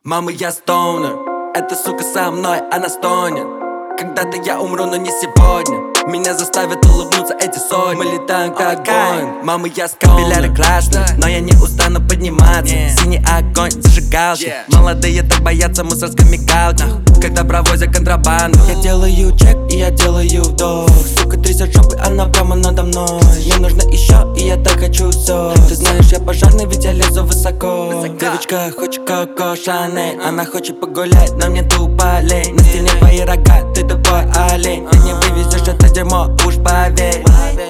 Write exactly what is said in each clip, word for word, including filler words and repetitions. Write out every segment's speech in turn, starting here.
Мама, я стоунер, эта сука со мной, она стонет. Когда-то я умру, но не сегодня. Меня заставят улыбнуться эти сотни. Мы летаем как Боинг. Мама, я скапелляры классные, но я не устану подниматься. Синий огонь, зажигалки. Молодые так боятся мусорской мигалки, когда провозят контрабанду. Я делаю чек и я делаю вдох. Сука трясет жопы, она прямо надо мной. Мне нужно еще, и я так хочу все. Ты знаешь, я пожарный, ведь я лезу высоко. Девочка хочет Коко Шанель, она хочет погулять, но мне тупо лень. На стене твои рога, ты тупой олень. Ты не вывезешь это дерьмо, уж поверь.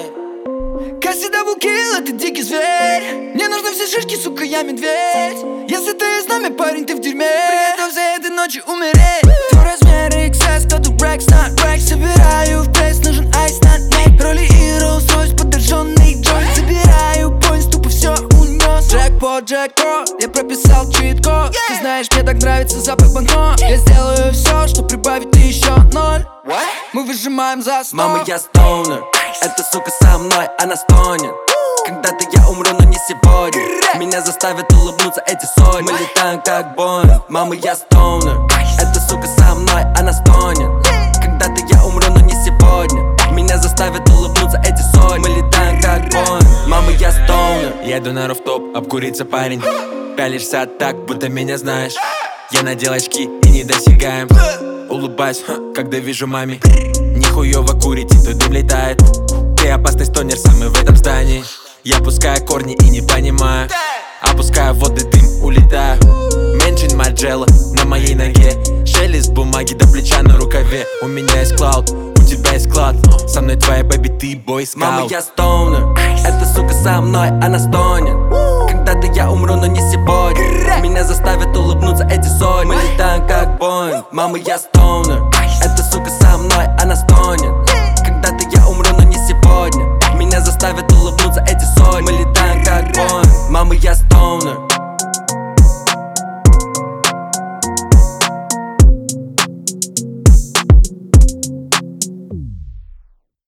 Касси даблкил, это дикий зверь. Мне нужны все шишки, сука, я медведь. Если ты с нами, парень, ты в дерьме. Приготовься этой ночью умереть. Твой размер икс эс, коду Rex на Rex. Собираю в пресс, нужен айс на ней. Роли и Rolls-Royce, подержанный джойнт. Забираю поезд, тупо все унес. Джекпот, джекпот, я прописал чит-код. Ты знаешь, мне так нравится запах банкнот. Я сделаю все, чтобы прибавить еще ноль. Мы выжимаем за сто. Мама, я стоунер, эта сука со мной, она стонет. Когда-то я умру, но не сегодня. Меня заставят улыбнуться эти сотни. Мы летаем как Боинг. Мама, я стоунер, эта сука со мной, она стонет. Когда-то я умру, но не сегодня. Меня заставят улыбнуться эти сотни. Мы летаем как Боинг. Мама, я стоунер. Еду на руфтоп, обкуриться, парень. Пялишься так, будто меня знаешь. Я надел очки и недосягаем. Улыбаюсь, ха, когда вижу маме. Нихуёво курите, то дым летает. Ты опасный стонер, самый в этом здании. Я пускаю корни и не понимаю. Опускаю воды, дым, улетаю. Меншин Марджелла на моей ноге. Шелест бумаги до плеча на рукаве. У меня есть клауд, у тебя есть клад. Со мной твоя бэби, ты бойскаут. Мама, я стоунер, эта сука со мной, она стонет. Когда-то я умру, но не сегодня. Меня заставят улыбнуться эти сотни. Мы летаем как Боинг. Мама, я стоунер, эта сука со